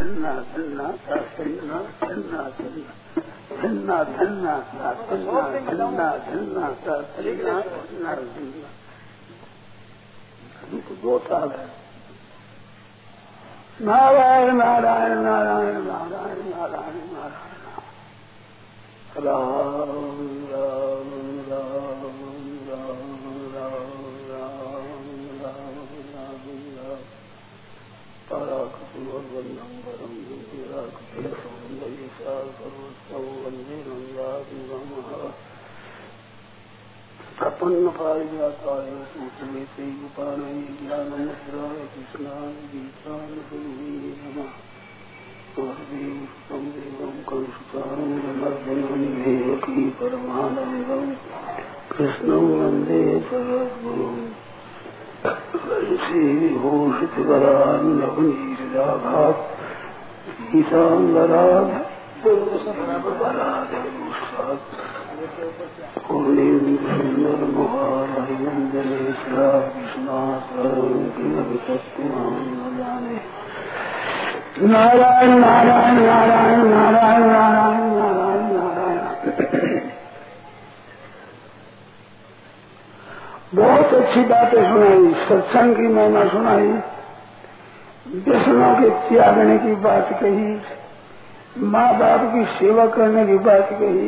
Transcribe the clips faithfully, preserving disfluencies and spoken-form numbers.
धन्ना धन्ना सा धन्ना धन्ना धन्ना धन्ना धन्ना सा धन्ना धन्ना धन्ना सा धन्ना धन्ना धन्ना दो ताल है। नारायण नारायण नारायण नारायण नारायण नारायण राम राम राम राम राम राम राम राम राम पराकुवंदं वरं सर्वोत्तम वंदे नंदाभिरामः प्रपन्न पारिजाताय सूत्रवेते उपानये ज्ञानमुद्राय कृष्णाय गीतानुगुणे नमः। तं देवं कंसचानूरमर्दनं देवकी परमानन्दं कृष्णं वन्दे जगद्गुरुं श्रीविभूषितवरान्नवनीरदाभात् गीताङ्गराधराधमुष्टात् पूर्णेन्दुसुन्दरमुहारविन्दने श्रीकृष्णास्वरूपिणवितस्मां जाने। नारायण नारायण नारायण नारायण नारायण नारायण नारायण। बहुत अच्छी बातें सुनाई, सत्संग की महिमा सुनाई, व्यसनों के त्यागने की बात कही, माँ बाप की सेवा करने की बात कही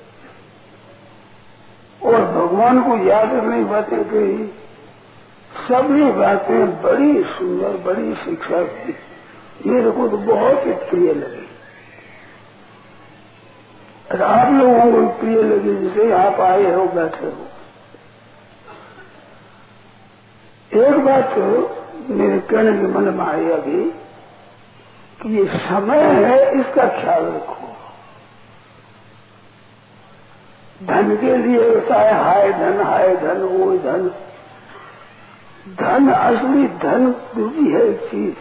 और भगवान को याद रखने की बातें कही। सभी बातें बड़ी सुंदर, बड़ी शिक्षा की, मेरे को तो बहुत ही प्रिय लगी। और आप लोगों को प्रिय लगी जिसे आप आए हो, बैठे हो। एक बात तो मेरे कहने के मन में आई अभी कि ये समय है, इसका ख्याल रखो। धन के लिए होता है हाय धन, हाय धन, वो धन। धन असली धन दूसरी है एक चीज।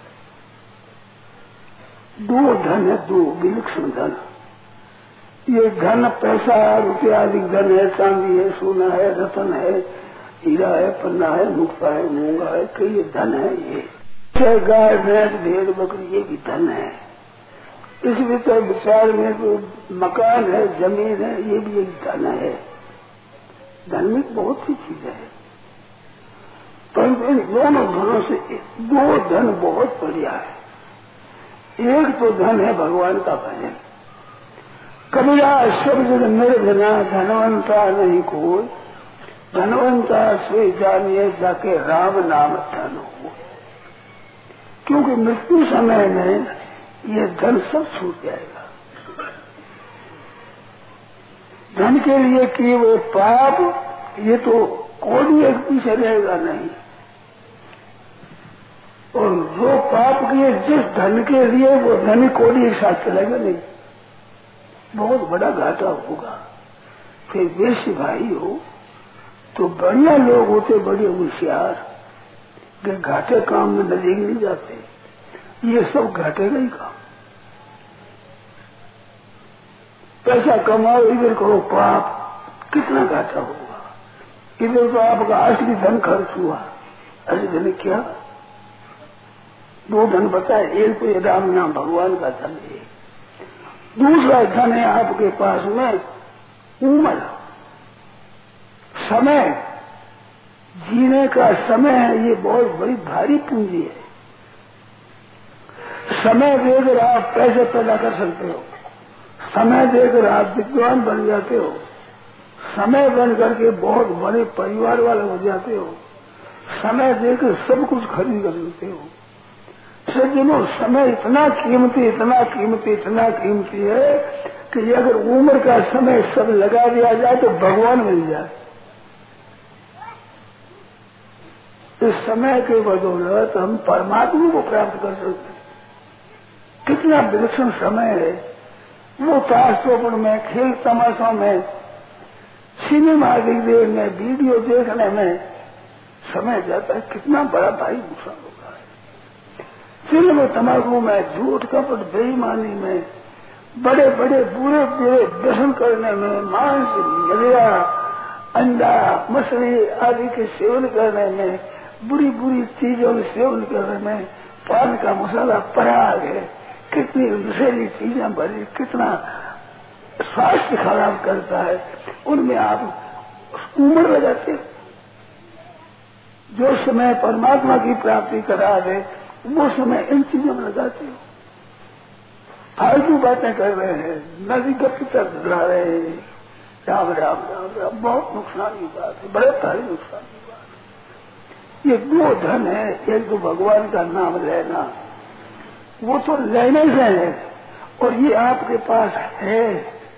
दो धन है, दो विलक्षण धन। ये धन पैसा रुपया आदि धन है, चांदी है, सोना है, रतन है, हीरा है, पन्ना है, मुक्ता है, मूंगा है, कई ये धन है। ये गाय भैंस भेड़ बकरी ये भी धन है। इस भीतर विचार में जो मकान है, जमीन है, ये भी एक धन है। धन में बहुत सी चीजें है, परंतु इन दोनों धनों से दो धन बहुत बढ़िया है। एक तो धन है भगवान का भजन। कबीरा शब्द मेरे बिना धनवंता नहीं कोई, धनवंता से जानिए जाके राम नाम धन हो। क्योंकि मृत्यु समय में ये धन सब छूट जाएगा। धन के लिए किए हुए पाप ये तो कोई एक पीछे रहेगा नहीं, और जो पाप किए जिस धन के लिए वो धन कोई एक साथ चलेगा नहीं, बहुत बड़ा घाटा होगा। फिर वैश्य भाई हो तो बढ़िया लोग होते, बड़े होशियार, कि घाटे काम में नजदीक नहीं जाते। ये सब घाटे का ही काम। पैसा कमाओ, इधर करो पाप, कितना घाटा होगा। इधर तो आपका असली धन खर्च हुआ। असली धन क्या? दो धन बताए, एक तो ये राम नाम भगवान का धन है, दूसरा धन है आपके पास में उम्र, समय, जीने का समय है। ये बहुत बड़ी भारी पूंजी है। समय देकर आप पैसे पैदा कर सकते हो, समय देकर आप विद्वान बन जाते हो, समय बन करके बहुत बड़े परिवार वाले हो जाते हो, समय देकर सब कुछ खरीद कर लेते हो। सज्जनों, समय इतना कीमती, इतना कीमती, इतना कीमती है कि अगर उम्र का समय सब लगा दिया जाए तो भगवान मिल जाए। इस समय के बदौलत हम परमात्मा को प्राप्त कर सकते हैं। कितना विलक्षण समय है। वो ताश चौपड़ में, खेल तमाशों में, सिनेमा देखने में, वीडियो देखने में समय जाता है। कितना बड़ा भारी नुकसान होता है। फिल्म तमाकू में, झूठ कपट बेईमानी में, बड़े बड़े बुरे बुरे व्यसन करने में, मांस, मदिरा, अंडा, मछली आदि के सेवन करने में, बुरी बुरी चीजों के सेवन करने में, पान का मसाला पराग है, कितनी नशीली चीजें भरी, कितना स्वास्थ्य खराब करता है, उनमें आप उम्र लगाते हो। जो समय परमात्मा की प्राप्ति करा दे वो समय इन चीजों में लगाते हो। फालतू बातें कर रहे हैं, नदी गति तक ला रहे हैं। राम राम राम राम, बहुत नुकसान की बात है, बड़े भारी नुकसान की बात है। ये दो धन है, एक तो भगवान का नाम लेना, वो तो लेने से है, और ये आपके पास है,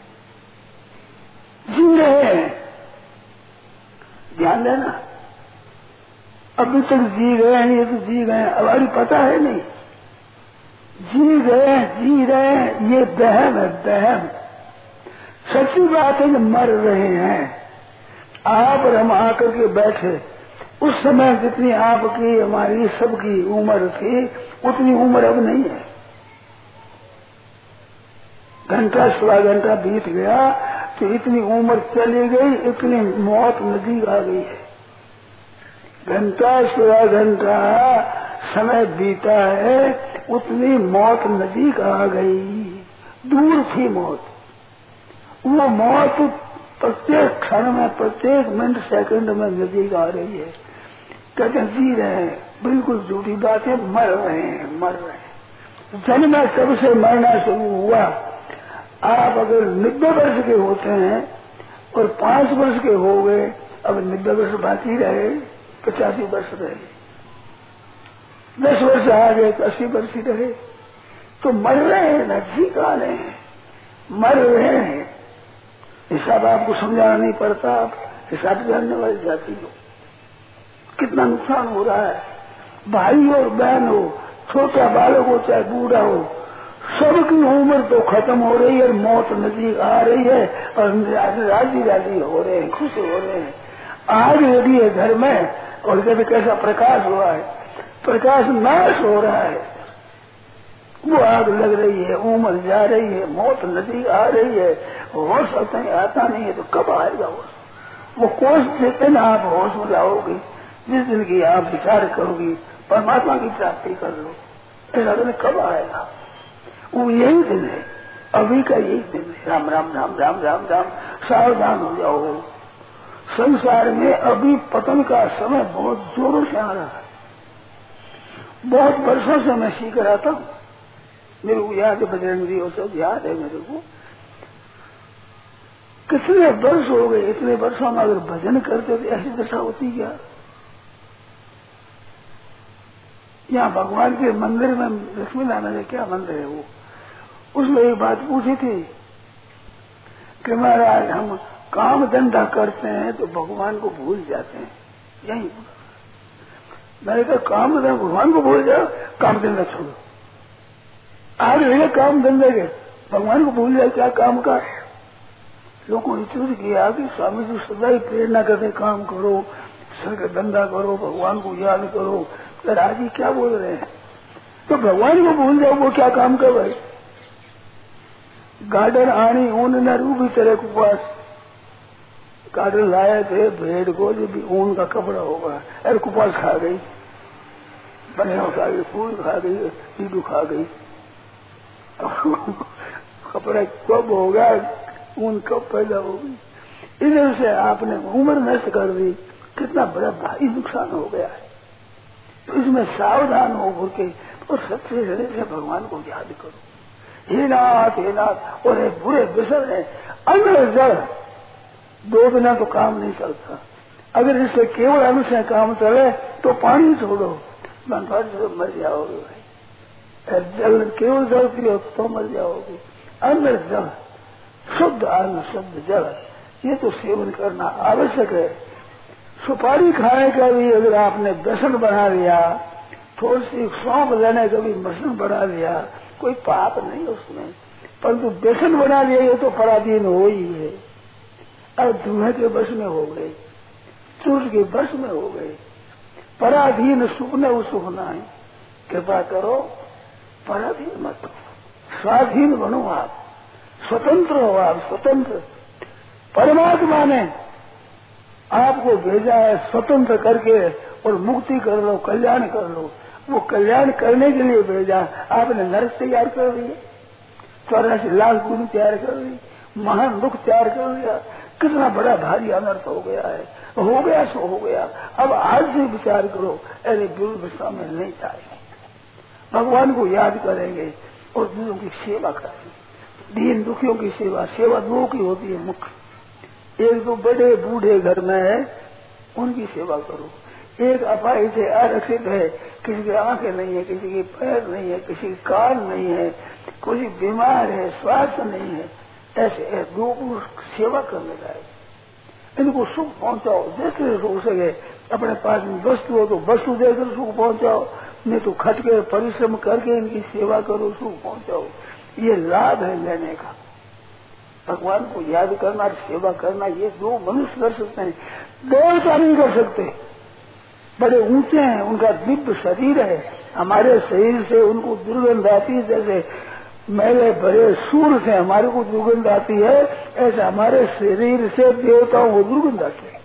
जी रहे हैं, ध्यान देना। अभी तक जी रहे हैं, ये तो जी गए, अब अभी पता है नहीं, जी रहे जी रहे हैं, ये बहम है, बहम। सच्ची बात है कि मर रहे हैं। आप और हम आकर के बैठे, उस समय जितनी आपकी हमारी सबकी उम्र थी उतनी उम्र अब नहीं है। घंटा सवा घंटा बीत गया तो इतनी उम्र चली गई, इतनी मौत नजदीक आ गई है। घंटा सवा घंटा समय बीता है, उतनी मौत नजदीक आ गई। दूर थी मौत, वो मौत प्रत्येक क्षण में, प्रत्येक मिनट सेकंड में नजदीक आ रही है। कहते जी रहे हैं, बिल्कुल झूठी बात है, मर रहे हैं, मर रहे हैं। जन्म कब से मरना शुरू हुआ? आप अगर नब्बे वर्ष के होते हैं और पांच वर्ष के हो गए, अब नब्बे वर्ष बाकी रहे, पचासी वर्ष रहे, दस वर्ष आ गए तो अस्सी वर्ष ही रहे, तो मर रहे हैं ना, जी का रहे हैं, मर रहे हैं। हिसाब आपको समझाना नहीं पड़ता, आप हिसाब जानने वाली जाति हो। कितना नुकसान हो रहा है, भाई हो बहन हो, छोटा बालक हो चाहे बूढ़ा हो, सबकी उम्र तो खत्म हो रही है, मौत नजदीक आ रही है, और राजी राजी हो रहे हैं, खुश हो रहे हैं। आग लगी है घर में, और कहते कैसा प्रकाश हुआ है, प्रकाश नाश हो रहा है, वो आग लग रही है, उम्र जा रही है, मौत नजदीक आ रही है, होश आता नहीं है, तो कब आएगा होश? वो कोष देते ना आप होश में लाओगे, जिस दिन की आप विचार करोगी परमात्मा की प्राप्ति कर लो, ऐसा दिन कब आएगा? वो यही दिन है, अभी का यही दिन है। राम राम राम राम राम राम, सावधान हो जाओ। संसार में अभी पतन का समय बहुत जोरों से आ रहा है। बहुत वर्षों से मैं सीख रहा था, मेरे को याद है, बजरंग जी वो सब याद है मेरे को। कितने वर्ष हो गए, इतने वर्षों में अगर भजन करते तो ऐसी दशा होती क्या? यहाँ भगवान के मंदिर में, लक्ष्मी नारायण में क्या मंदिर है वो, उसमें एक बात पूछी थी कि महाराज हम काम धंधा करते हैं तो भगवान को भूल जाते हैं। यही मैंने कहा काम धंधा भगवान को भूल जाओ, काम धंधा छोड़ो। आज है काम धंधे के, भगवान को भूल जाए, क्या काम का? लोगों ने चूज किया कि स्वामी जी सदा ही प्रेरणा करते काम करो, सर का धंधा करो, भगवान को याद करो। तो आज ही क्या बोल रहे हैं? तो भगवान को भूल जाओ, वो क्या काम कर भाई? गार्डन आनी ऊन न रूबी तरह उपवास, गार्डन लाए थे भेड़ को जो भी ऊन का कपड़ा होगा, अरे कुपास खा गई, बनिया खा गई, फूल खा गई, टीडू खा गई, कपड़ा कब होगा, ऊन कब पैदा होगी? इधर से आपने उम्र नष्ट कर दी, कितना बड़ा भारी नुकसान हो गया है। तो इसमें सावधान हो करके और सच्चे हृदय से भगवान को याद करो। हे नाथ हे नाथ, और एक बुरे विषय है अन्न जल, दो बिना तो काम नहीं चलता। अगर इससे केवल अन्न से काम चले तो पानी छोड़ो, मर जाओगे भाई। जल केवल जल पियो तो मर जाओगे। अन्न जल, शुद्ध अन्न शुद्ध जल, ये तो सेवन करना आवश्यक है। सुपारी खाने का भी अगर आपने व्यसन बना लिया, थोड़ी सी सौंप लेने का भी व्यसन बना लिया, कोई पाप नहीं उसमें, परंतु व्यसन बना लिया ये तो पराधीन हो ही है। अब धुएं के बस में हो गए, चूर के बस में हो गए, पराधीन सुख न वो सुख ना है। कृपा करो, पराधीन मत हो, स्वाधीन बनो आप, स्वतंत्र हो आप, स्वतंत्र। परमात्मा ने आपको भेजा है स्वतंत्र करके, और मुक्ति कर लो, कल्याण कर लो। वो कल्याण करने के लिए भेजा। आपने नरक तैयार कर दिया, चौरासी लाख गुरु तैयार कर दी, महान दुख तैयार कर दिया। कितना बड़ा भारी अनर्थ हो गया है। हो गया सो हो गया। अब आज से विचार करो, अरे दुर्दशा में नहीं जाएंगे, भगवान को याद करेंगे और दूसरों की सेवा करेंगे। दीन दुखियों की सेवा, सेवा दो की होती है मुख्य। एक तो बड़े बूढ़े घर में है, उनकी सेवा करो। एक अपाई से आरक्षित है, किसी की आंखें नहीं है, किसी की पैर नहीं है, किसी की कान नहीं है, कोई बीमार है, स्वास्थ्य नहीं है, ऐसे दो सेवा करने लायक, इनको सुख पहुंचाओ जैसे हो सके। अपने पास में वस्तु हो तो वस्तु देकर सुख पहुंचाओ, नहीं तो खट के परिश्रम करके इनकी सेवा करो, सुख पहुंचाओ। ये लाभ है लेने का। भगवान को याद करना और सेवा करना, ये दो मनुष्य कर सकते हैं, देवता नहीं कर सकते। बड़े ऊंचे हैं, उनका दिव्य शरीर है, हमारे शरीर से उनको दुर्गंध आती है। जैसे मैले भरे सूर से हमारे को दुर्गंध आती है, ऐसे हमारे शरीर से देवताओं को दुर्गंध आती है।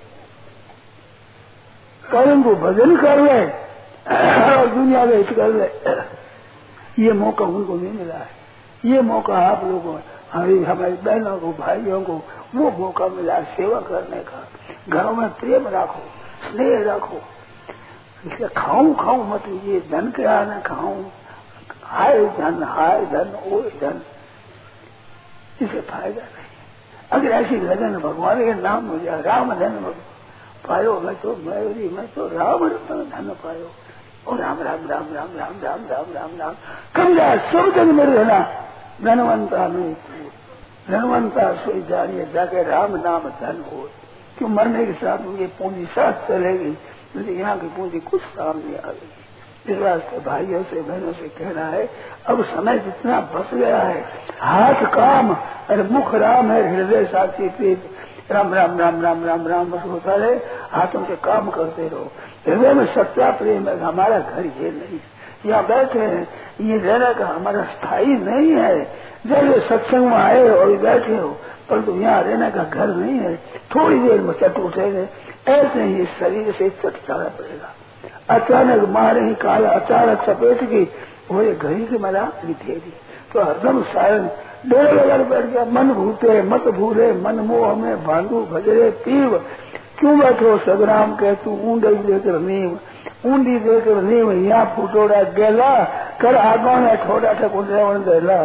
कर्म को भजन कर ले और दुनिया में हित कर ले, ये मौका उनको नहीं मिला है। ये मौका आप लोगों हमारी हमारी बहनों को, भाइयों को वो मौका मिला सेवा करने का। घरों में प्रेम रखो, स्नेह रखो। इसलिए खाऊं खाऊं मत, ये धन क्या न खाऊं, हाय धन हाय धन ओ धन, इसे फायदा नहीं। अगर ऐसी लगन भगवान के नाम हो जाए, राम धन पायो मैं तो मयूरी मैं तो राम धन पायो, और राम राम राम राम राम राम राम राम राम कम जाए सब जन में रहना। धनवंता नहीं, धनवंता सोई जानिए जाके राम नाम धन हो। क्यों मरने के साथ ये पूंजी साथ चलेगी, लेकिन यहाँ की पूंजी कुछ काम नहीं आ गई। इस वास्ते भाइयों से बहनों से कहना है, अब समय जितना बच गया है, हाथ काम और मुख राम है, हृदय साक्षी प्रीत, राम राम राम राम राम राम बस होता रहे। हाथों से काम करते रहो, हृदय में सच्चा प्रेम है। हमारा घर ये नहीं, यहाँ बैठे हैं, ये रहने का हमारा स्थायी नहीं है। जैसे सत्संग में आए और बैठे हो, परंतु यहाँ रहने का घर नहीं है। थोड़ी देर में चट उठेंगे, ऐसे ही शरीर से चट जाना पड़ेगा। अचानक मारे ही काला, अचानक सफेद की वो घड़ी की मला दी, तो हरदम सायन डेढ़ लगा बैठ गया। मन भूते मत भूले, मन मोह में भांडू भजरे पीव, क्यों बैठो सदराम कह तू ऊंडी देकर नीम, ऊंडी देकर नीम यहाँ फूटोड़ा गेला, कर आगा ने ठोड़ा ठकुंड देला,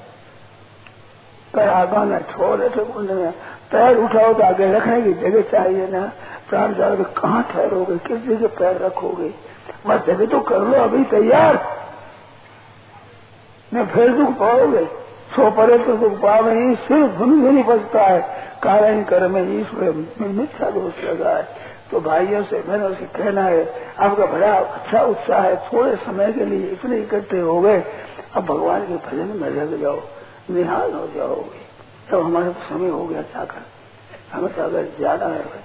कर आगा ने ठोड़े ठकुंड में पैर उठाओ तो आगे रखने की जगह चाहिए ना। प्राण जाओगे कहाँ ठहरोगे, किस जगह पैर रखोगे, वह जगह तो कर लो अभी तैयार, नहीं फिर दुख पाओगे। सो परे तो दुख पावे ही, सिर्फ धुन भी नहीं बचता है, कारण कर में ईश्वर मिथ्या दोष लगा है। तो भाइयों से बहनों से कहना है, आपका बड़ा अच्छा उत्साह है, थोड़े समय के लिए इतने इकट्ठे हो गए, अब भगवान के भजन में लग जाओ, निहाल हो जाओगे। तब तो हमारा समय हो गया जाकर, हमें तो अगर ज्यादा है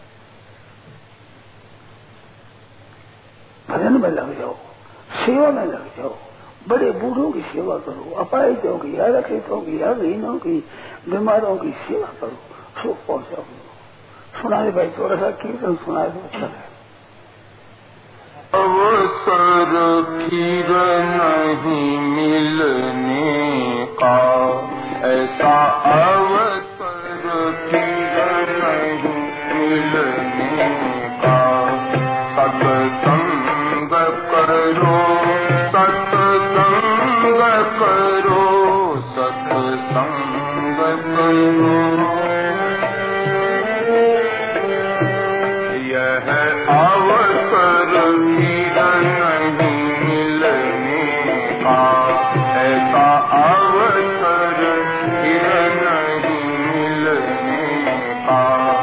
भजन में लग जाओ, सेवा में लग जाओ, बड़े बूढ़ों की सेवा करो, अपाहिजों की, अरक्षितों की, अधीनों की, बीमारों की सेवा करो, सुख पहुंचाओ। सुना दे भाई, थोड़ा सा कीर्तन सुना दे, अच्छा है। अवसर फिर नहीं मिलने का, ऐसा अवसर फिर नहीं मिलने का, सत्संग करो सत्संग करो सत्संग करो, यह अवसर फिर नहीं मिलने का, ऐसा अवसर फिर नहीं मिलने का,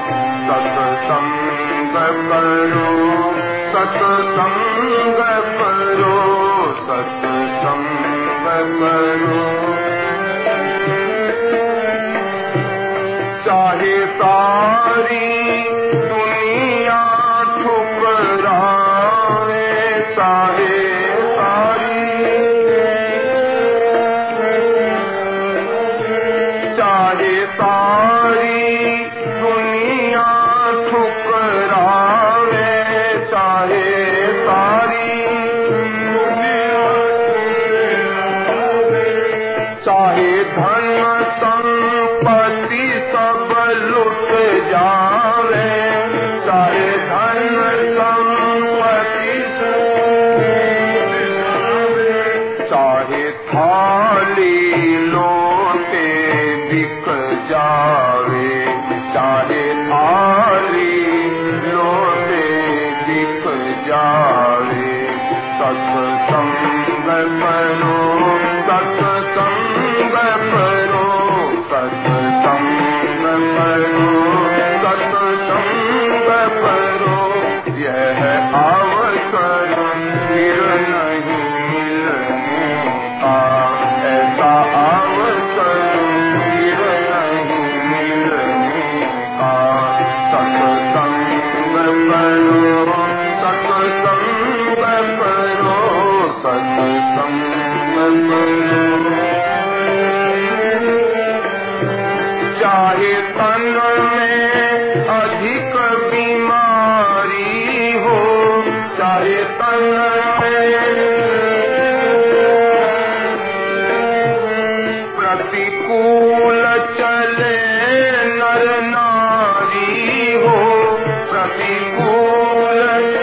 सत्संग करो सत्संग करो सत्संग करो, चाहे सारी दुनिया ठुकराए, चाहे सारी चाहे सारी दुनिया ठुकराए, चाहे सारी चाहे धन संपत्ति सब लुट जावे, चाहे धन संपत्ति चाहे थाली लोटे बिक जावे, चाहे थाली लोटे बिक जावे, सत्संग करो सत्संग करो सत्संग करो सत्संग करो, यह अवसर फिर नहीं मिलने का, ऐसा अवसर फिर नहीं मिलने का। सत्संग करो सत्संग करो सत्संग करो, चाहे तन में अधिक बीमारी हो, चाहे तन में प्रतिकूल चले नर नारी हो, प्रतिकूल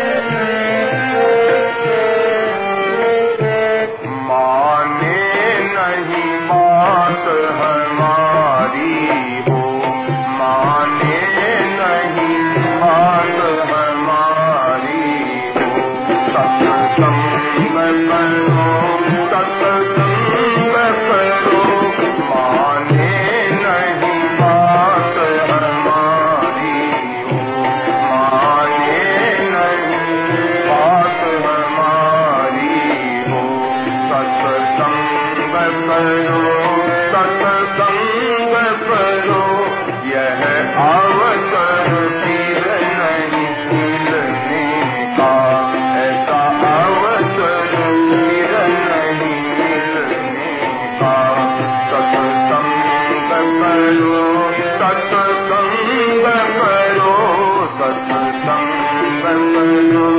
माने नहीं बात हमारी हो, माने नहीं बात हमारी हो। सत्संग करो सत्संग करो, माने नहीं बात हमारी हो, माने नहीं बात हमारी हो। सत्संग करो सत्संग करो, यह अवसर फिर नहीं मिलने का, ऐसा अवसर फिर नहीं मिलने का। सत्संग करो सत्संग करो सत्संग करो,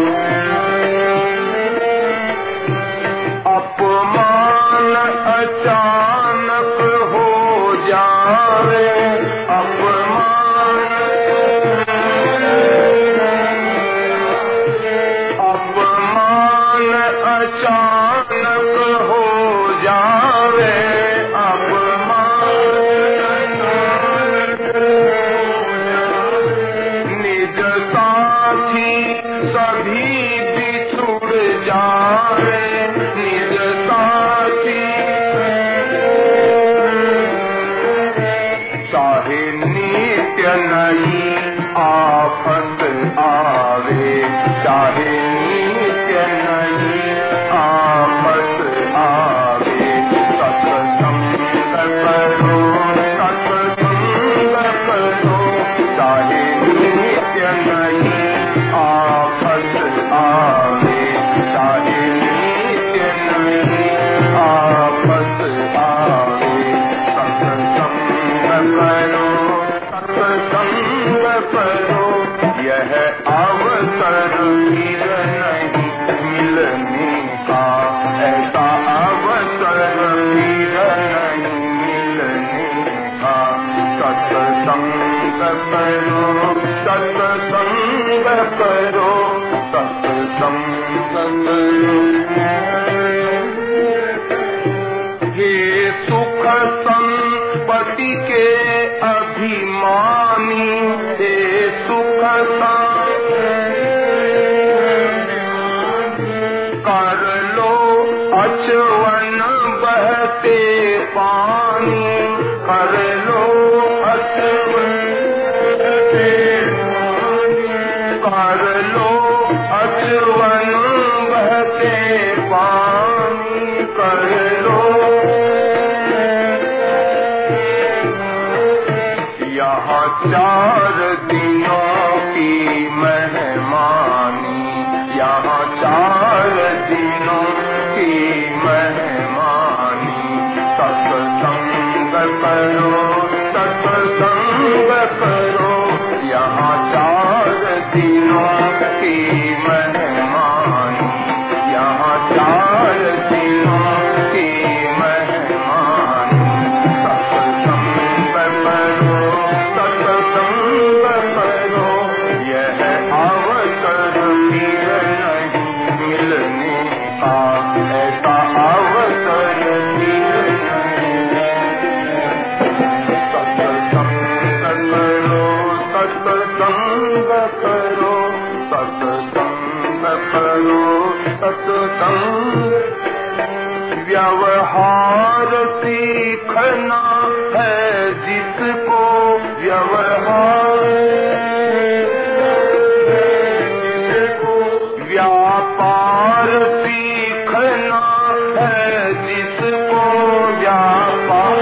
अपमान अचानक हो जावे, अपमान अपमान अचानक हो जावे, अपमान निज साथी सभी बिछुड़ जावे, निज साथी चाहे नित्य नहीं आफत आवे, चाहे नित्य नहीं आफत आवे। सत्संग करो सत्संग करो, चाहे नित्य नहीं आफत आवे, चाहे नित्य नहीं आफत आवे। सत्संग करो सत्संग करो, यह अवसर फिर नहीं मिलने का, ऐसा अवसर फिर नहीं मिलने का। सत्संग करो सत्संग करो सत्संग करो, हे सुख संपत्ति के अभिमानी, हे सुख कर लो अचवन बहते पानी, कर लो अचवन कर लो अचवन बहते पानी, कर लो यहाँ चार दिनों की मेहमानी, यहाँ चार दिनों की मेहमानी। सत्संग करो सत्संग करो, यहाँ चार दिनों की मेहमानी, यहाँ चार दिनों की मेहमानी। जिसको व्यवहार जिसको व्यापार सीखना है जिसको व्यापार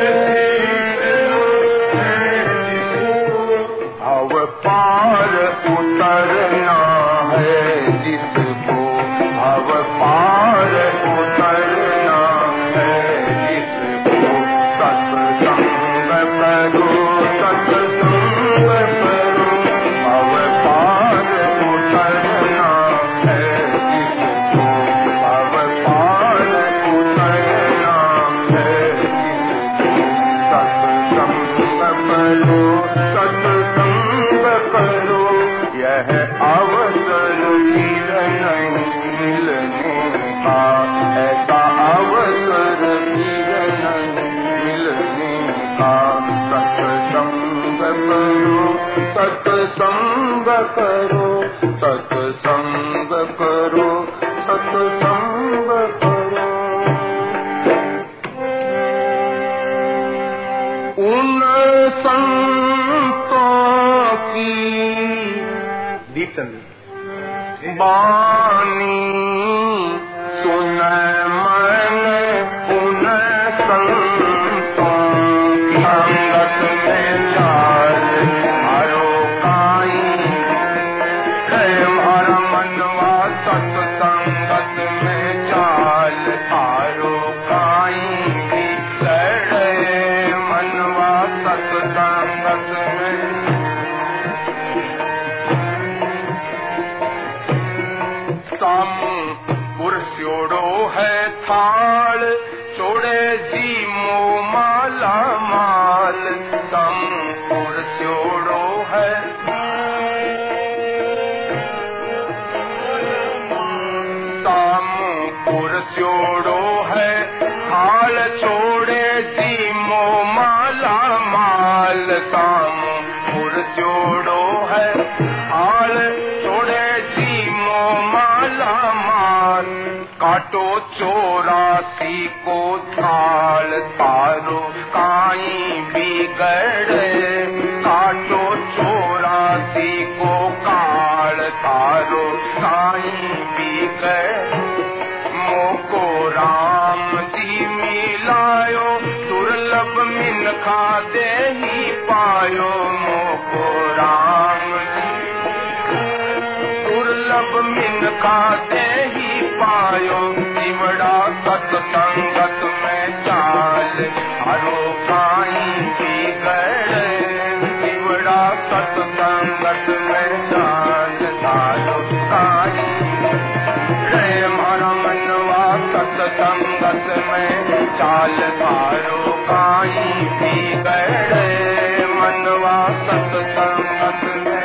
भव पार उतरना है जिसको भव पार उतरना है जिसको सत्संग करो सत्संग करो भव पार उतरना है जिसको भव पार उतरना है जिसको सत्संग करो सत्संग करो यह अवसर फिर नहीं मिलने का ऐसा अवसर फिर नहीं मिलने का सत्संग करो सत्संग करो सत्संग करो सत्संग करो उन संतों की बानी सुन मन उन संतों की संगत में चाल हरो काई है हमारा मनवा सत्संगत में चाल हारो काई बिगड़े मनवा सत्संगत में सामू पुरस्योड़ो है थाल छोड़े जी मो माला माल सामू पुरस्योड़ो है सामू पुरस्योड़ो है थाल छोड़े जी मो माला माल सामू पुरस्योड़ो है थाल छोड़े जी मो माला माल काटो चौरासी को थाल तारो काई बिगड़े काटो चौरासी को काल तारो काई बिगड़े मोको राम जी मिलायो दुर्लभ मिनखा दे ही पायो मोको राम जी दुर्लभ मिनखा दे ही पायो जीवड़ा सत्संगत में चाल हरो काई बिगड़े जीवड़ा सत्संगत में चाल हारो काई रे हमारा मनवा सत्संगत में चाल हारो काई बिगड़े मनवा सत्संगत में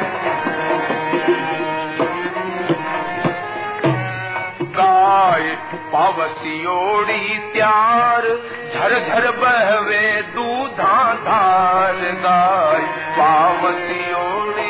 गाय पावसियोड़ी त्यार झर झर बहवे दूधा धार गाय पावसियोड़ी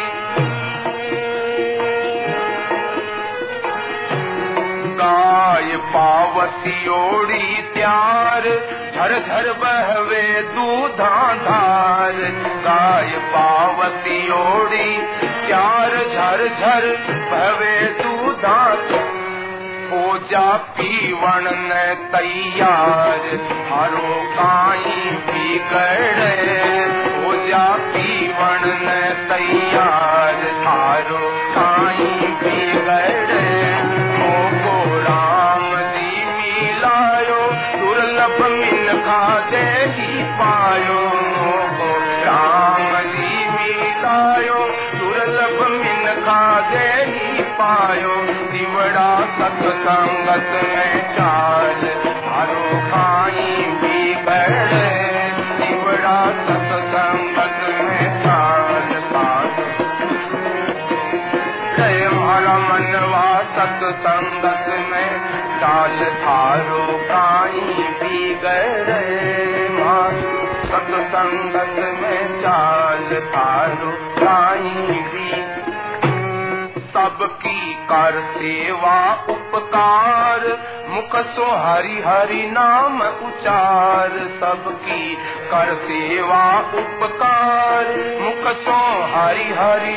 गाय पावसियोड़ी त्यार झर झर बहवे दूधा धार गाय पावसियोड़ी त्यार झर झर बहवे दूधा पूजा पीवण न तैयार हरो काई बिगड़े पूजा पीवण न तैयार हारो काई बिगड़े मोको राम जी मिलायो दुर्लभ मिनखा दे ही पायो मोको राम जी मिलायो दुर्लभ मिनखा दे ही पायो दिवड़ा सत्संगत में चाल हरो काई बिगड़े दिवड़ा सत्संगत में चाल हमारा मनवा सत्संगत में चाल थारो काई बिगड़े सत्संगत में चाल थारो काई भी सबकी कर सेवा उपकार, मुख सो हरि हरि नाम उचार। सबकी कर सेवा उपकार, मुख सो हरि हरि,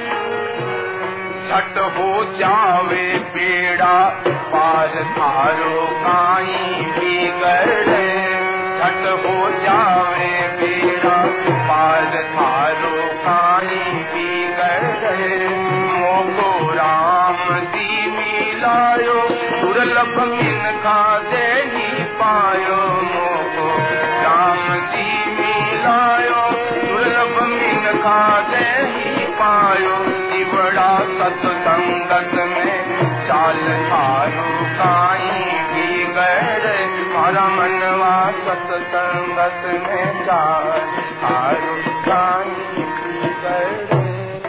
झट हो जावे बेड़ा पार थारो काई बिगड़े। झट हो जावे बेड़ा पार थारो काई बिगड़े। मोको राम जी मिलायो, दुर्लभ मिनखा दे ही पायो। मोको राम जी मिलायो, दुर्लभ मिनखा दे ही पायो। बड़ा सत्संगत में चाल थारो काई बिगड़े। मारा मनवा सत्संगत में चाल थारो काई बिगड़े।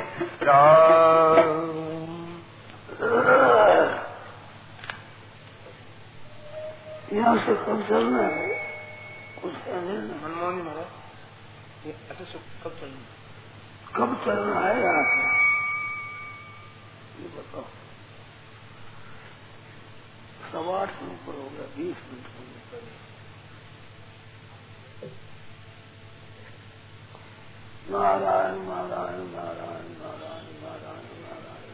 यहाँ से कब चलना है? कुछ मनमोहनी महाराज अच्छा कब चलना कब चलना है यहाँ से ये बताओ। सवा आठ से ऊपर हो गया, बीस मिनट होने पड़े। नारायण नारायण नारायण नारायण नारायण नारायण।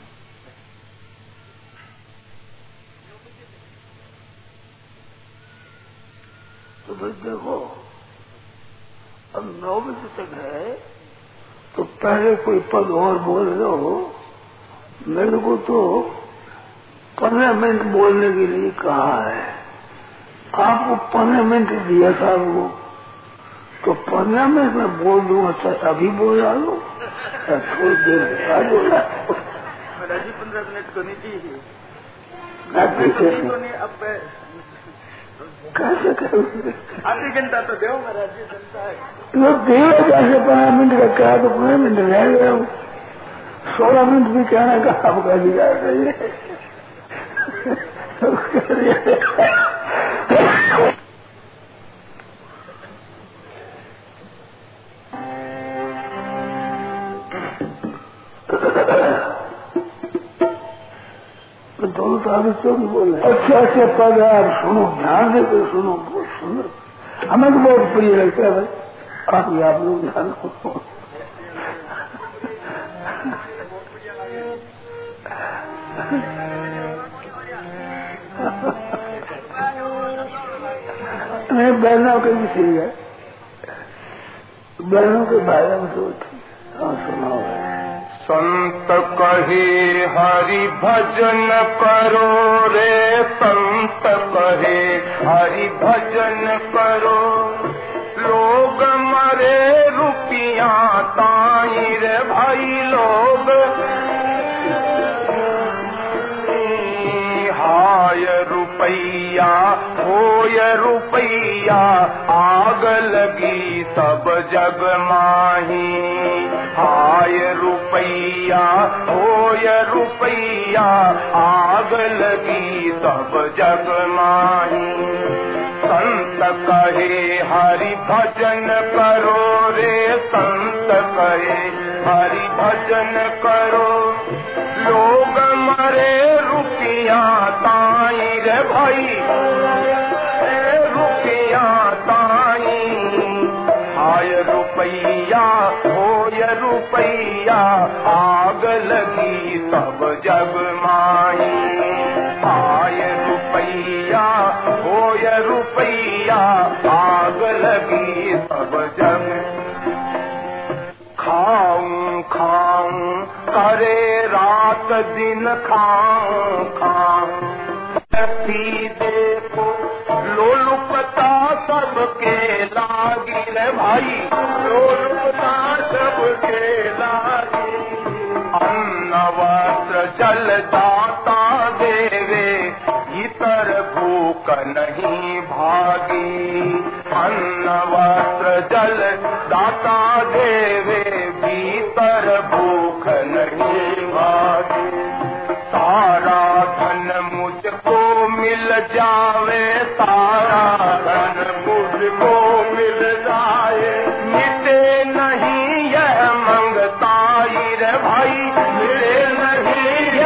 तो भाई देखो अब नौ बजे तक है, तो पहले कोई पद और बोल रहे हो। मेरे को तो पंद्रह मिनट बोलने के लिए कहा है, आपको पंद्रह मिनट दिया था वो, तो पंद्रह मिनट में बोल दूंगा। चाहे अभी बोल डालो या थोड़ी देर बाद बोला। पंद्रह मिनट तो नहीं चाहिए, अब कैसे करोगे? आधी घंटा तो दो महाराज जी, जनता है तो देर कैसे पंद्रह मिनट का क्या, तो पंद्रह मिनट रह गया हूँ। सोलह मिनट भी कहना का आपका दिया है। दोनों साल क्यों नहीं बोले? अच्छे अच्छे पद है, आप सुनो, ध्यान देकर सुनो, बहुत सुंदर। हमें तो बहुत प्रिय लगता है भाई, आप ही आप लोग ध्यान रखो। नहीं, बहनों के भी ठीक है, बहनों के बारे में तो ठीक। हाँ सुनाओ। संत कहे हरि भजन करो रे, संत कहे हरि भजन करो। लोग मरे रुपया ताई रे भाई, लोग हाय रुपैया होय रुपैया, आग लगी सब जग माही। हाय रुपैया होय रुपैया, आग लगी सब जग माही। संत कहे हरि भजन करो रे, संत कहे हरि भजन करो। लोग मरे रुपया ताई रे भाई, रुपया ताई। हाय रुपैया होय रुपैया, आग लगी सब जग माही। हाय रुपैया होय रुपैया, आग लगी सब जग। खाऊं खाऊं करे रात दिन, खाऊं खाऊं देखो लोलुपता सबके लागी रे भाई, लोलुपता सबके लागी। अन्न वस्त्र जल दाता देवे, भीतर भूख नहीं भागी। अन्न वस्त्र जल दाता देवे, भीतर भूख नहीं भागी। सारा धन मुझको मिल जावे, सारा धन मुझको मिल जाए। मिटे नहीं यह मंगताई रे भाई, मिटे नहीं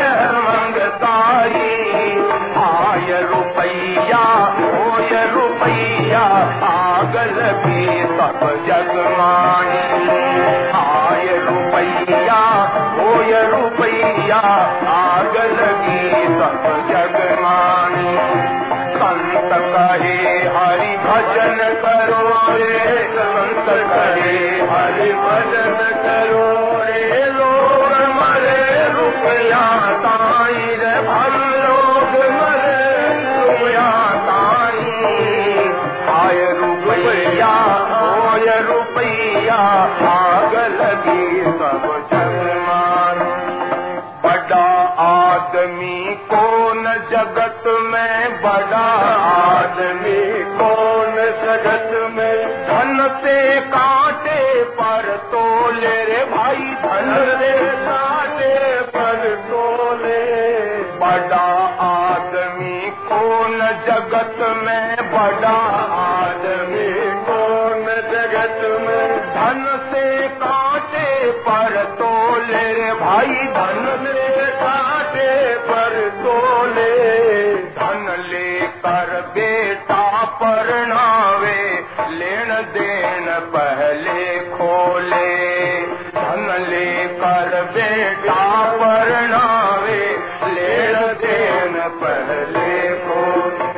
आग लगी सब जग मानी। आय रुपैया होय रुपैया आग लगी सब जग मानी। संत कहे हरि भजन करो रे, संत कहे हरि भजन करो रे। लोग मरे रुपया ताई रे भाई, लोग मरे रुपया ताई। आय रुपया होय रुपया आग लगी सब जग मानी। बड़ा आदमी कौन जगत में, बड़ा आदमी कौन जगत में। धन से कांटे पर तोले रे भाई, धन से कांटे पर तोले। बड़ा आदमी कौन जगत में, बड़ा आदमी कौन जगत में। धन से कांटे पर तोले रे भाई, धन से कांटे पर तोले। धन लेकर बेटा परनावे, लेन देन पहले खोले। धन लेकर बेटा परनावे, लेन देन पहले खोले।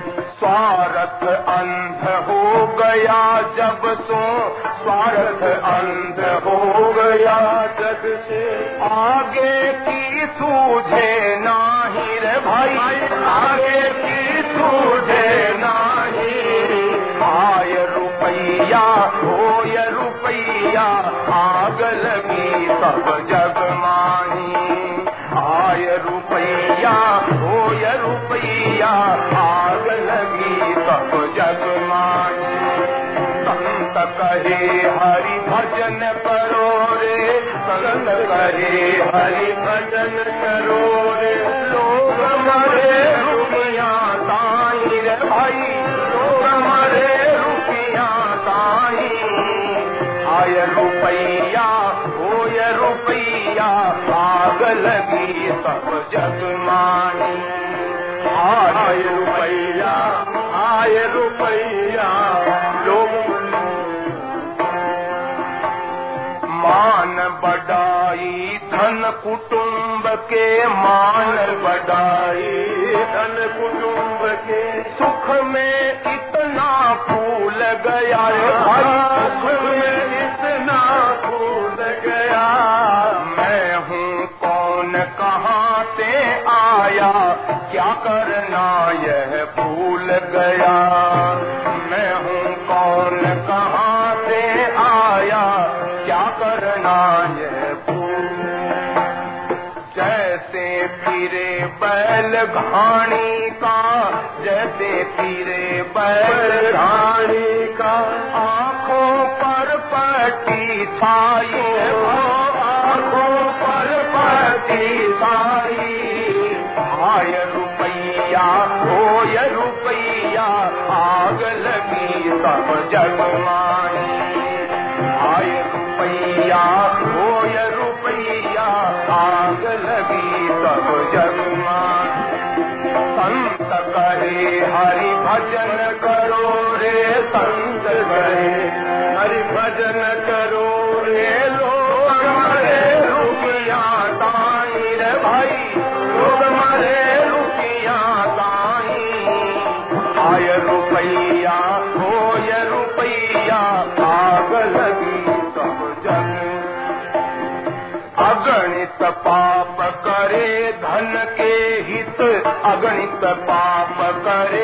स्वार्थ अंध हो गया जब सो, स्वार्थ अंध हो गया जग से। आगे की सूझे नाही रे भाई, आगे की सूझे नाही। आय रुपैया होय रुपैया आग लगी सब जग मानी। आय रुपैया होय रुपैया आग लगी सब जग मानी। संत कहे हरि भजन करो रे, संत कहे हरि भजन करो रे। लोग मरे रुपया ताई रे भाई, लोग मरे रुपया ताई। आय रुपैया होय रुपैया आग लगी सब जग मानी। आय रुपैया आय रुपैया लोग मान बढ़ाई धन कुटुंब के, मान बढ़ाई धन कुटुंब के। सुख में इतना फूल गया भाई, सुख में इतना फूल गया। मैं हूँ कौन कहाँ से आया, क्या करना यह भूल गया। मैं हूँ कौन कहाँ से आया, क्या करना यह भूल। जैसे फिरे बैल घाणी का, जैसे फिरे बैल घाणी का। आँखों पर पट्टी छाई, आँखों पर पट्टी छाई। आय रुपैया होय रुपैया आग लगी सब जग मानी। आय रुपैया होय रुपैया आग लगी सब जग मानी। संत कहे हरि भजन करो रे, संत कहे हरि भजन करो रे। लोग मरे रुपया ताई रे भाई, लोग मरे रुपया ताई। आय रुपैया होय रुपैया आग लगी सब जग। अगणित पाप करे धन के हित, अगणित पाप करे।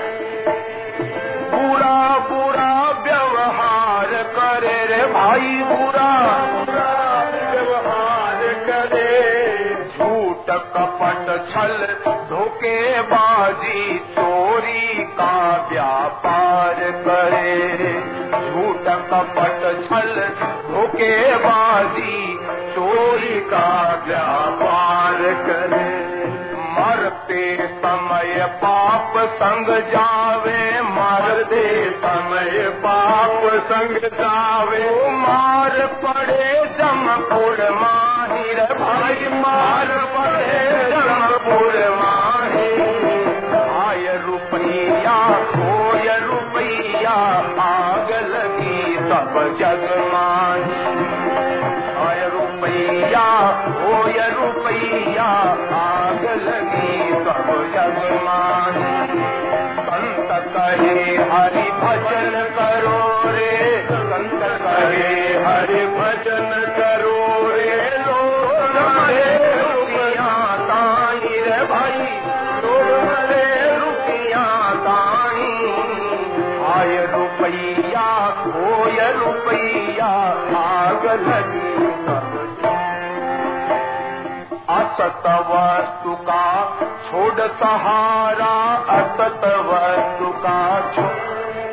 बुरा बुरा व्यवहार करे रे भाई, बुरा बुरा व्यवहार करे। झूठ कपट छल धोखेबाजी चोरी का व्यापार करे। झूठ कपट छल धोखेबाजी चोरी का व्यापार करे। मरते समय पाप संग जावे, मरते समय पाप संग जावे। मार पड़े जमपुर माही रे भाई, मार पड़े जमपुर माही। आय रुपैया होय रुपैया रुपैया आग लगी सब जग मानी। आय रुपैया ओय रुपैया आग लगी सब जग मानी। संत कहे हरि भजन करो रे, संत कहे हरि भजन करो रे, लोग मरे रुपया ताई रे भाई, लोग मरे रुपया ताई। आय रुपैया ओय रुपैया आग लगी सब। असत वस्तु का छोड़ सहारा, असत वस्तु का छोड़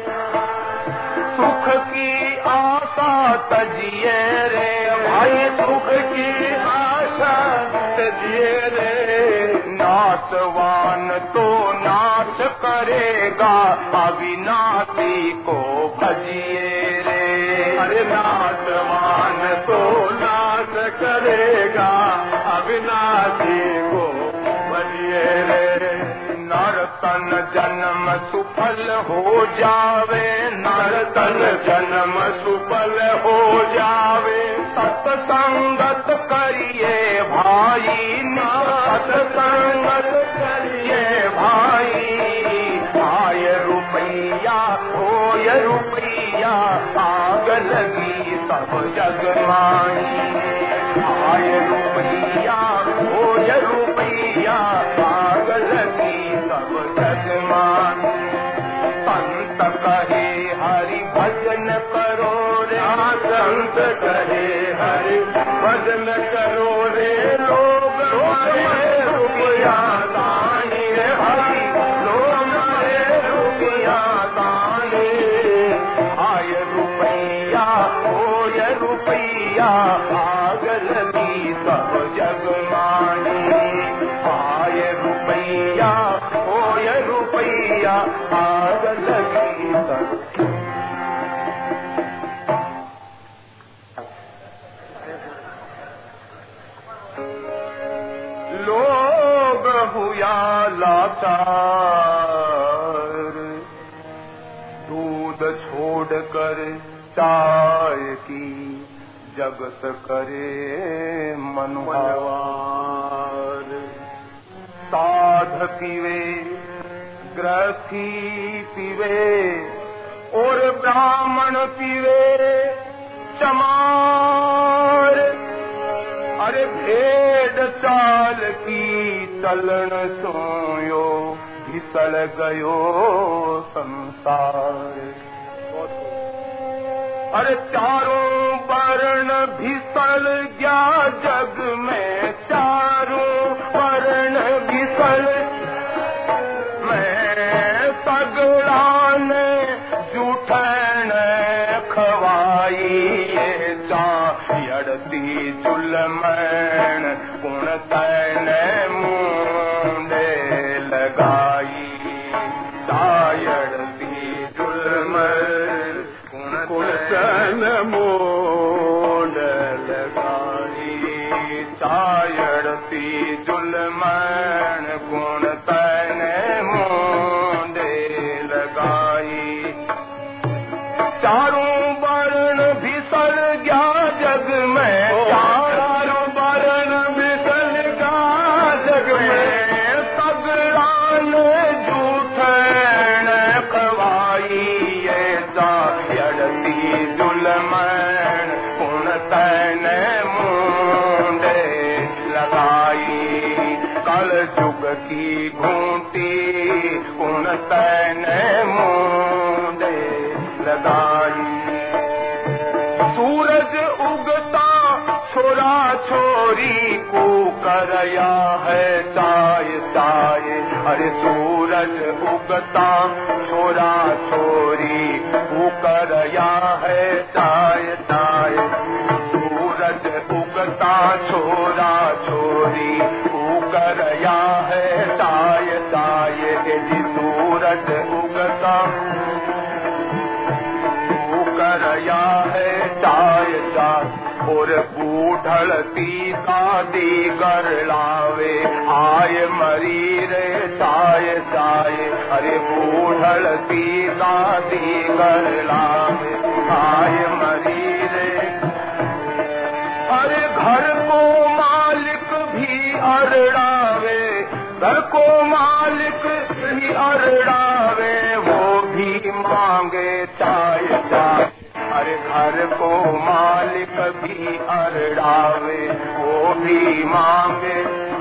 सुख की आशा तजिए रे भाई, सुख की आशा तजिए रे। नाशवान तो नाश करेगा, अविनाशी को भजिए रे। अरे नाशवान तो नाश करेगा, अविनाशी को भजिए रे। नरतन जन्म सुफल हो जावे, नरतन जन्म सुफल हो जावे। सत्संगत करिए भाई, सत्संगत करिए भाई। आय रुपैया ओय रुपैया आग लगी सब जग मानी। आय रुपैया ओय रुपैया आग लगी सब जग मानी। संत कहे हरि भजन करो रे, संत कहे हरि भजन करो रे, लोग मरे रुपया दानी रे हरि, लोग मरे रुपया दानी। आय रुपैया ओय रुपैया आग लगी सब जग मानी। आय रुपैया ओय रुपैया आग लगी सब। लोग हुआ लाचार, दूध छोड़कर चाय की जगत करे मनवार। साध पीवे गृहस्थी पीवे और ब्राह्मण पीवे चमार। अरे भेड़ चाल की तलन सोयो, फिसल गयो संसार। अरे चारों वर्ण फिसल गया जग में, चारों वर्ण फिसल मैं। सगड़ा ने जूठन खवाई ये चायड़ती जुलमन, कुण तैन मुंडे लगाई। चायड़ती जुलमन कुण तैन मुंड लगाई। चायड़ती जुलमन कुण तैन मुंडे लगाई। चारों वर्ण फिसल गया जग में, चारों वर्ण फिसल गया जग में। सगड़ा ने जूठन खवाई ये चायड़ती जुलमन, कुण तैन मुंडे लगाई। कल जुग की घूंटी कुण तैन मुंडे लगाई। सूरज उगता छोरा छोरी को करया है चाय चाय। अरे सूरज उगता छोरा छोरी को करया है चाय चाय। सूरज उगता छोरा छोरी को करया है चाय चाय। जी सूरज उगता करया है चाय चाय। और बूढ़ती दादी घर लावे आय मरी रे चाय चाय। अरे बूढ़ती दादी घर लावे आय मरी रे। अरे घर को मालिक भी अरड़ावे, घर को मालिक भी अरड़ावे, वो भी मांगे चाय चाय। अरे घर को मालिक भी अरड़ावे, वो भी मांगे।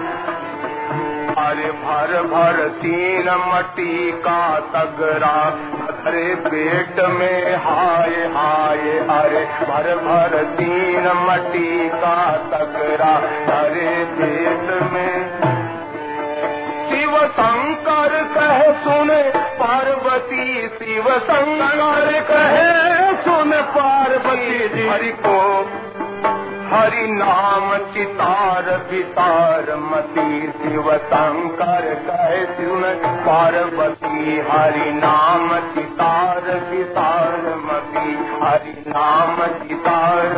अरे भर भर तीन मट्टी का तगरा, अरे पेट में हाय हाय। अरे भर भर तीन मट्टी का तगरा, अरे पेट में। शिव शंकर कहे सुन पार्वती, शिव शंकर कहे सुन पार्वती जी। हरि को हरि नाम चितार वितार मती, शिव शंकर कहे सुन पार्वती। हरि नाम चितार वितार मती, हरि नाम चितार।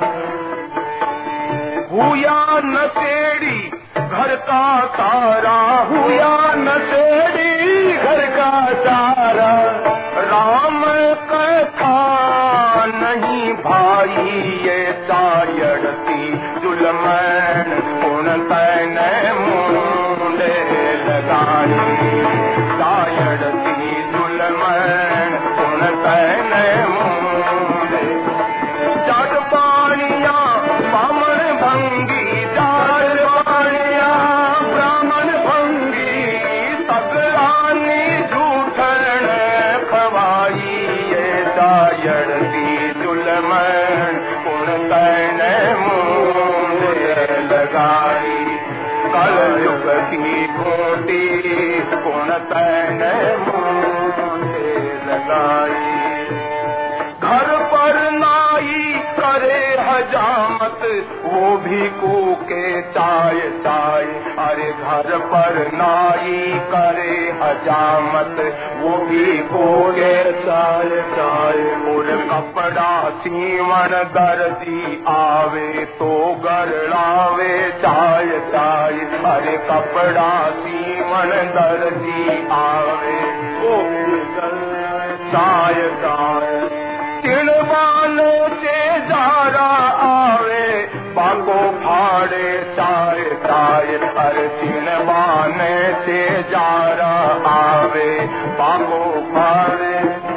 हुआ नशेड़ी घर का तारा, हुआ नशेड़ी घर का तारा। राम कथा नहीं भाई ये सायड़ती जुलमैन, पुन तैन मुंडे लगाई। सायड़ती जुलमैन पुन तैन मुंडे। जग पानिया बामन भंगी, जाल पानिया ब्राह्मण भंगी। सगरानी झूठन खवाई ये सायड़ती जुलमैन, पुन तैन मुंडे लगाई। कल युग की खूंटी पुन तैन मुंडे लगाई। घर पर नाई करे हजामत, वो भी कूके चाय चाय। अरे घर पर नाई करे हजामत, वो भी कूके चाय चाय। और कपड़ा सीवन दर्जी आवे, तो गरड़ावे चाय चाय। अरे कपड़ा सीवन दर्जी आवे, तो चाय चाय। तिलवाने से जारा आवे, बाको फाड़े चाय चाय। अरे तिलवाने से जारा आवे, बाको फाड़े।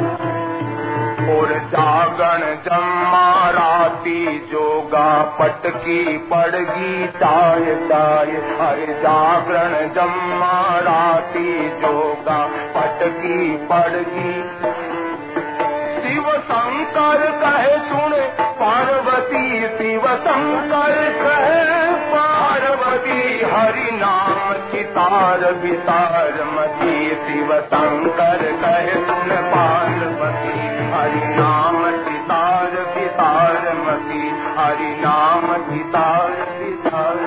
और जागण जम्मा राती जोगा, पटकी पड़गी चाय चाय। अरे जागरण जम्मा राती जोगा, पटकी पड़गी। शिव शंकर कहे सुन पार्वती, शिव शंकर कहे पार्वती। हरि नाम चितार वितार मती, शिव शंकर कहे सुन पार्वती। हरि नाम चितार वितार मती, हरि नाम चितार वितार।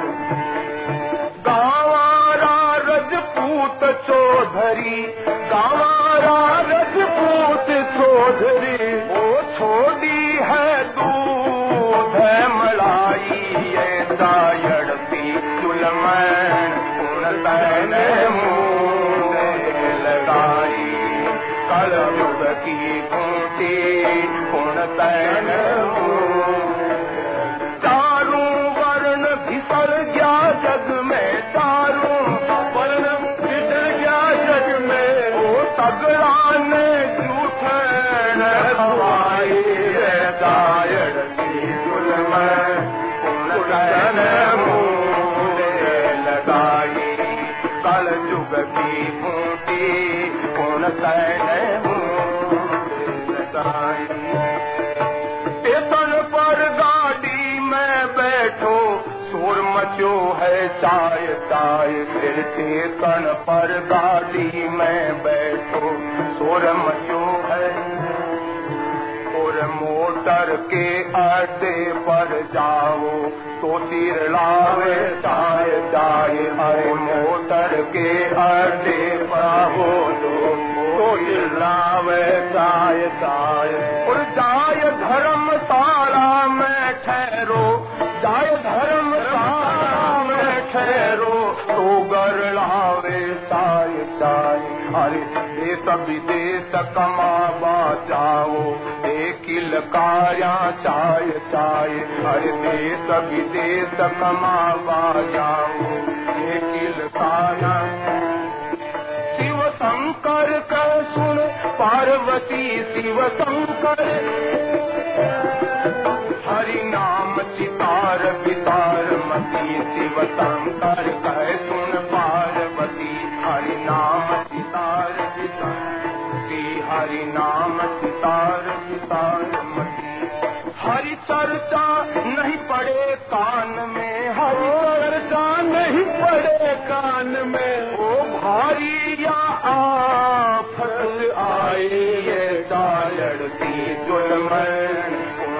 गावारा रजपूत चौधरी, गावारा रजपूत चौधरी। वो छोड़ी है दूध मलाई, ये सायड़ती जुलमैन पुन तैन मुंडे लगाई। कल युग की खूंटी पुन तैन मुंडे। चारों वर्ण भिसर गया जग में, चारों वर्ण भिसर गया जग में। वो तगड़ाने झूठन खवाई, सायड़ती जुलमैन पुन तैन मुंडे लगाई। कल युग की खूंटी पुन तैन मुंडे लगाई। स्टेशन पर गाड़ी में बैठो, शोर मचो है चाय चाय। फिर स्टेशन पर गाड़ी में बैठो, शोर मचो है। और मोटर के अड्डे पर जाओ, तो सिर लावे चाय चाय। अरे मोटर के अड्डे पर हो तो सिर लावे चाय चाय। और जाय धर्मशाला में ठहरो, विदेश कमावा जाओ, देखिल कार्या चाय चाय। हर देश विदेश कमावा जाओ, देखिल कार्या। शिव शंकर का सुन पार्वती शिव शंकर, हरि नाम चितार वितार मती। शिव शंकर कह सुन पार्वती, हरि नाम चितार वितार मती। हरि नाम चितार वितार मती। हरि चर्चा नहीं पड़े कान में, हरि चर्चा नहीं पड़े कान में। ओ भारी या आफत आई ये डालती जुलमन,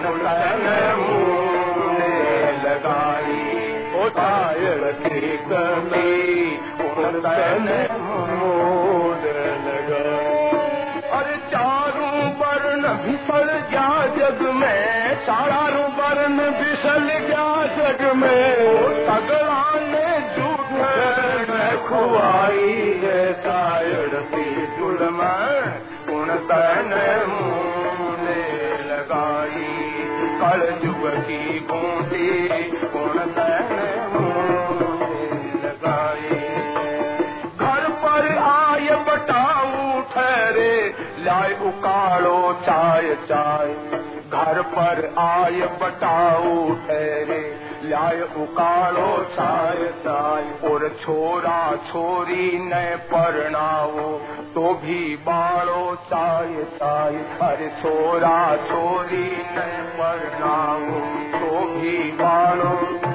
मुने लगाई। ओ डालती कमी उन मोद लगाई। अरे चारों वर्ण फिसल गया जग में, चारों वर्ण फिसल गया जग में। सगला ने झूठ में खुआई है डालती जुलमन, उन तन मुने लगाई। कल जुग की बूंदी उन तन मुने लगाई। घर पर आय बटाऊ ठहरे, लाए उकाड़ो चाय चाय। घर पर आय बटाऊ ठहरे, लाए उकाड़ो चाय चाय। और छोरा छोरी न परणाओ, तो भी बाड़ो चाय चाय। अरे छोरा छोरी न परणाओ, तो भी बाड़ो।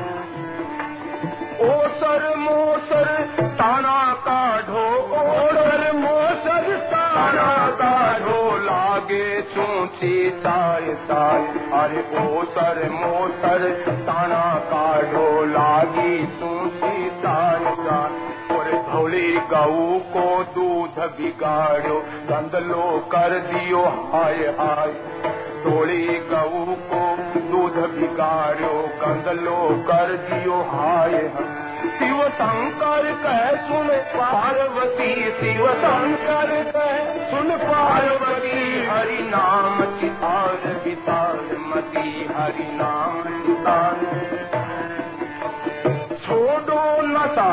ओसर मोसर ताना काढ़ो, ओसर मोसर ताना काढ़ो। लागे चूंची चाय चाय। अरे ओसर मोसर ताना काढ़ो, लागी चूंची चाय चाय। और धौली गऊ को दूध बिगाड़ो, गंदलो कर दियो हाय हाय। धोली गऊ को दूध बिगाड़ो, गंदलो कर दियो हाय हाय। शिव शंकर कह सुन पार्वती, शिव शंकर कह सुन पार्वती। हरि नाम चितार वितार मती, हरि नाम चितार। छोड़ो नशा,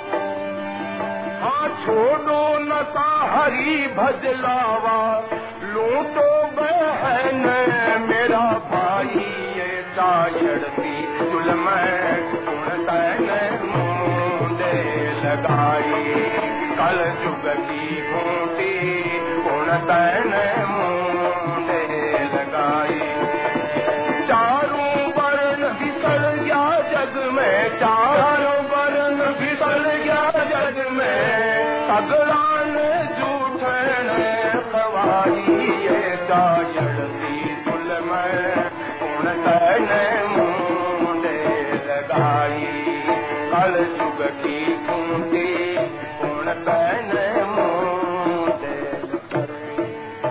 हाँ छोड़ो नशा हरि भजलावा। लूटो बहन मेरा भाई ये डायड़ती जुलमन, उन तन मुंडे लगाई। कल जुग की घूंटी उन तन मुंडे लगाई। चारों वर्ण फिसल गया जग में, चारों वर्ण फिसल गया जग में। सगला ने झूठ ने खवाई ये डायड़ती जुलमन, उन तन मुंडे लगाई। कल जुग की घूंटी उन तन मुंडे लगाई।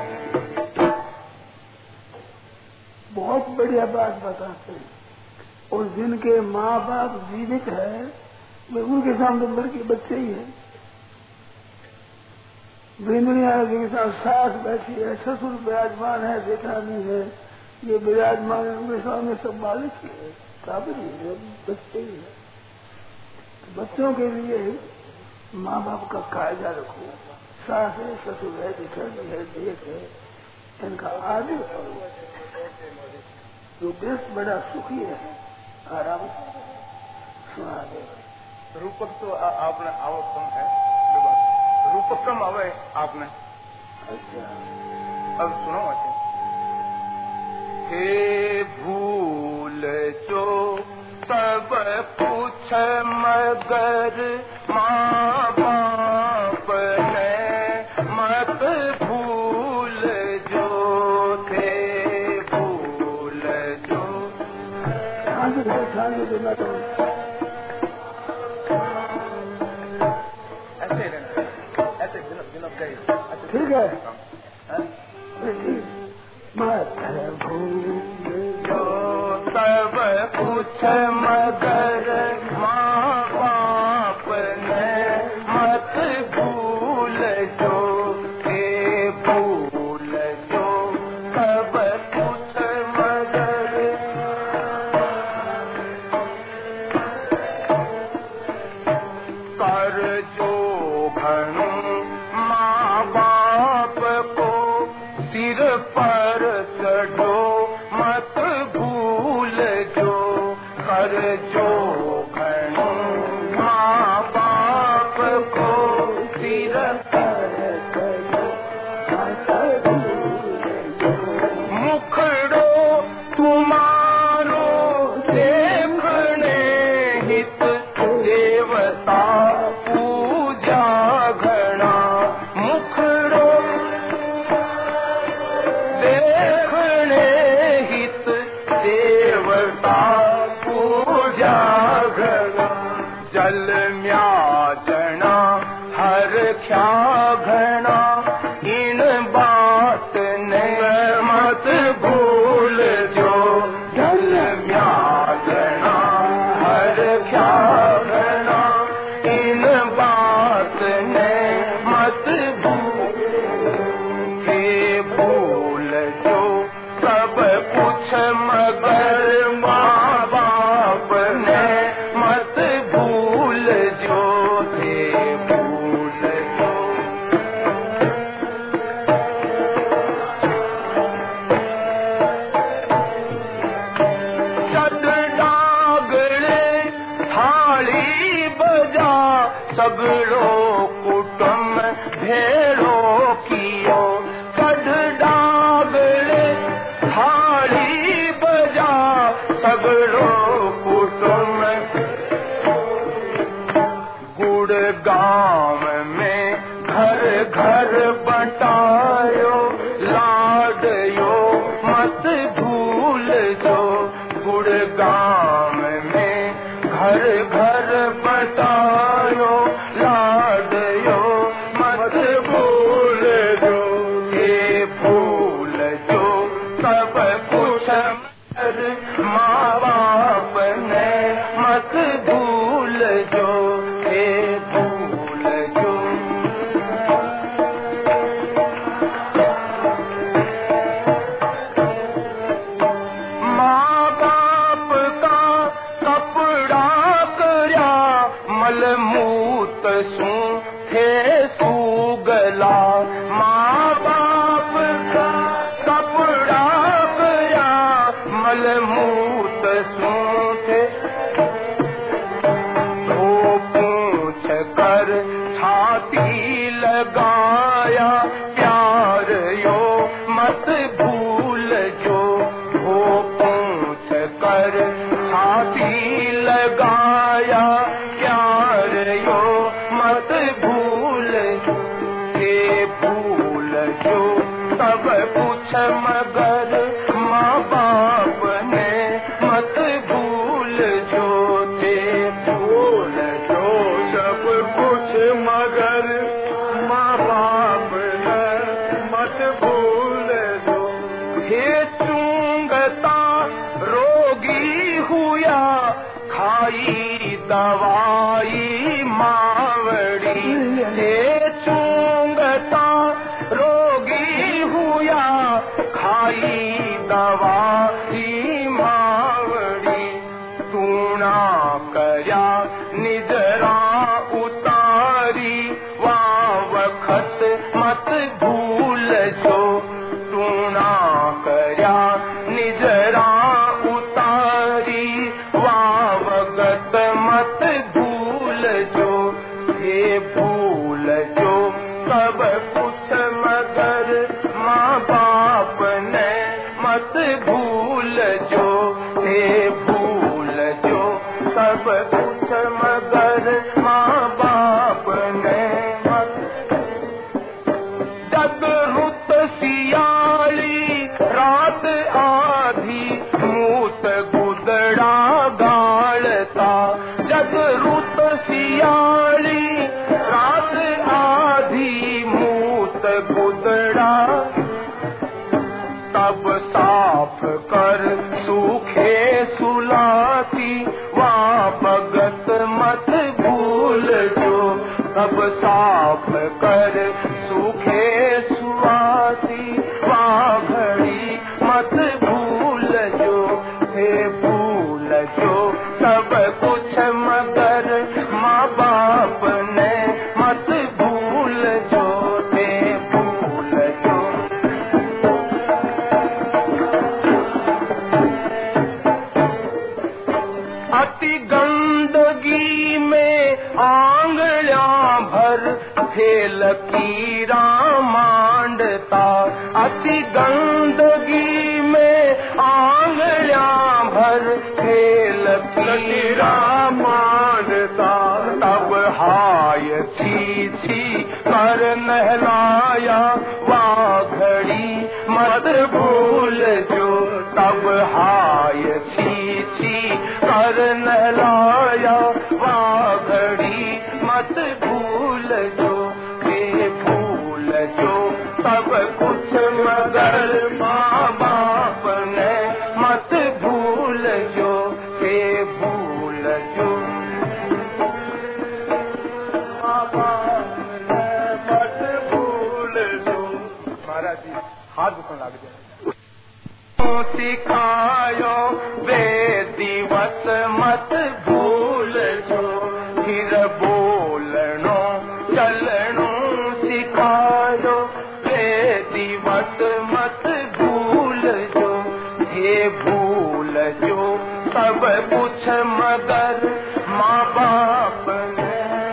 बहुत बढ़िया बात बताते हैं। और जिनके माँ बाप जीवित है, वे उनके सामने उम्र के बच्चे ही है। बिंदुनिया के साथ सास बैठी है, ससुर विराजमान है, जेठानी है, ये विराजमान है, उनके सामने सब बालिक ही है, काबिल ही है, बच्चे ही है। बच्चों के लिए माँ बाप का कायदा रखो। सास है, ससुर है, जेठानी है, जेठ है, इनका आदर करो। जो देश बड़ा सुखी है, आराम से सुना दे। रूपक तो आ, आपने आवश्यक है, रूपक कम आवे आपने। अच्छा अब सुनो अच्छे। हे भूल जो सब पूछ मगर माँ बाप ने मत भूल जो, थे भूल जो। ऐसे ऐसे ठीक है, मत भूल जो सब कुछ मगर माँ बाप ने मत भूल जो, हे मत भूल जो कर जो घणो माँ बाप को सिर मुखड़ो तुम्हारो देखने हित देवता पूजा घना मुखड़ो देखने हित देवता पूजा घना जल म्याजना हर ख्या घना इन बात ने मत भूल जो जल म्याजना हर ख्या घना इन बात ने मत भूल हे भूल जो सब कुछ मगर माँ बाप ने मत भूल जो हे भूल जो चद डागले थाली बजा सगड़ो कुटुम भेड़ो कियो चद डागले थाली बजा सगड़ो कुटुम गुड़ गाँव में घर घर बटायो लाडयो मत भूल जो गुड़ गाँव में घर घर बटायो लाडयो मत भूल जो ये भूल जो सब कुछ माँ बाप ने मत भूल जो हे भूल जो माँ बाप का कपड़ा करया मलमूत सू थे सूगला माँ बाप का कपड़ा करया मलमूत सू थे धो पूछ कर छाती लगाया प्यार यो मत भूल जो धो पूछ कर छाती लगाया प्यार यो मत भूल हे भूल जो सब कुछ मगर माँ बाप ने मत भूल जो थे भूल जो सब कुछ मगर माँ बाप ने मत भूल जो हे चूंगता रोगी हुआ खाई दवाई मावड़ी हे चूंगता रोगी हुआ खाई दवाई मावड़ी तूना करया निजरा उतारी वा वखत मत भूल जो तूना करया निजरा उतारी वा वगत मत भूल जो हे भूल जो सब कुछ मगर माँ बाप ने मत भूल जो हे भूल जो सब कुछ मगर माँ बाप ने मत जग रुत सियाली रात आधी मूत गुदड़ा गालता जग रुत सियाली रात आधी मूत गुदड़ा तब साफ कर सूखे सुलाती वा भगत मत भूल जो तब साफ कर सूखे सुलाती वा घड़ी मत भूल जो हे भूल जो सब कुछ मगर माँ बाप ने मत भूल जो थे भूल जो खेल कीड़ा मांडता, अति गंदगी में आंगलिया भर खेल कीड़ा मांडता। तब हाय छी छी कर नहलाया वाघड़ी मत भूल जो, तब हाय छी छी कर नहलाया वाघड़ी मत भूल जो, के भूल जो सब कुछ मगर माँ बाप ने मत भूल जो, के भूल जो माँ बाप ने मत भूल जो। महाराज जी हाथ दुखने लग जाए। सिखायो वे दिवस मत भूल जो, फिर बोलनो चलनो सिखायो वे दिवस मत भूल जो, हे भूल जो सब कुछ मगर माँ बाप ने।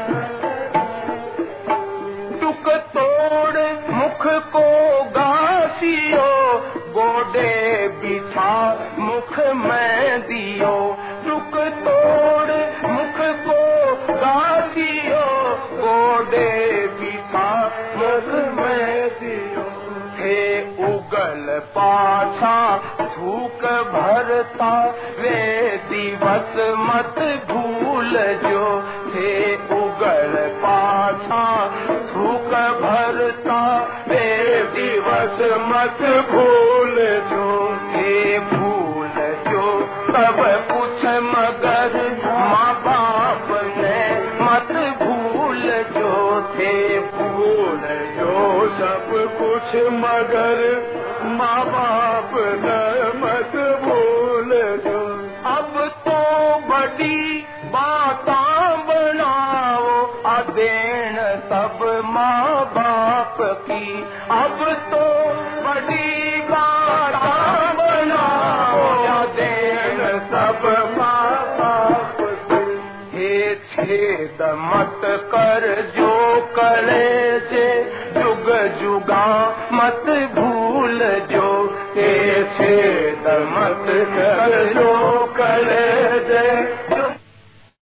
टुक तोड़ मुख को गासियो, गोडे बिछा मुख में दियो, टुक तोड़ मुख को गासियो, गोडे बिछा मुख में दियो। हे उगल पाछा थूक भरता, वे दिवस मत भूल जो, हे उगल पाछा थूक भरता, वे दिवस मत भूल जो, हे भूल जो सब कुछ मगर माँ बाप ने मत भूल जो, थे भूल जो सब कुछ मगर माँ बाप ने मत भूल जो। अब तो बड़ी बातां बनाओ अदेन सब माँ बाप की, अब तो बड़ी बातां बनाओ अदेन सब माँ बाप की। हे छेद मत कर जो करे जे, जुग जुगा मत भूल जो, हे छेद मत कर जो करे जे,